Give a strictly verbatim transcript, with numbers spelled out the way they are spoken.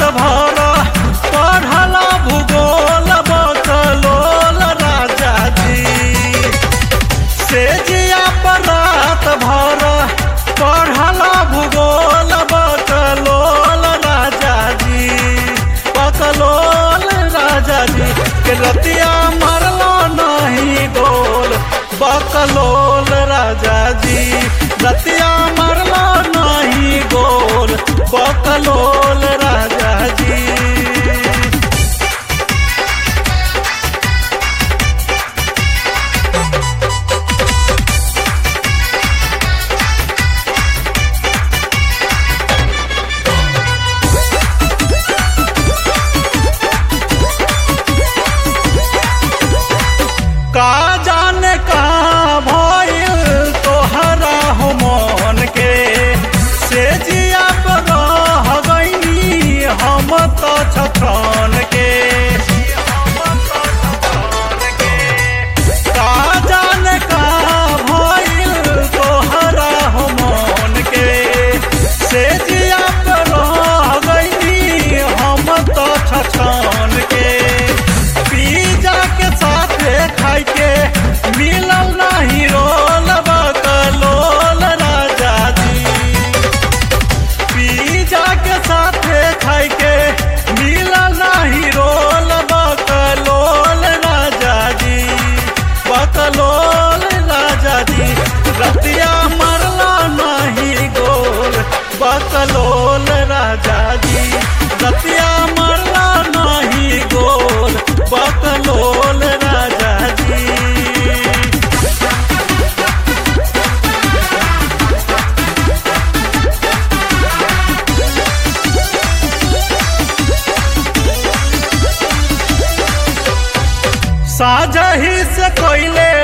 भर पढ़ल भूगोल बकलोल राजा जी। से जिया पर रात भर पढ़ल भूगोल बकलोल राजा जी। बकलोल राजा जी के रतिया मरलो नहीं गोल बकलोल राजा जी। रतिया मरलो नहीं गोल बकलोल राजा जी। का जाने का भइल तोहरा हो मन के से जिया पर रह गइनी हम तो छछन के। का जाने का भइल तोहरा हो मन के से जिया पर रह गइनी हम तो छछन के। पिज्जा के साथे खाई के मिलल नहीं रोल बकलोल राजा जी। पिज्जा के साथे खाई के मिलल नहीं रोल बकलोल राजा जी। बकलोल राजा जी रतिया मरला नहीं गोल बकलोल राजा जी। रतिया मरला नहीं गोल बकलोल राजा जी। साजही से कोइले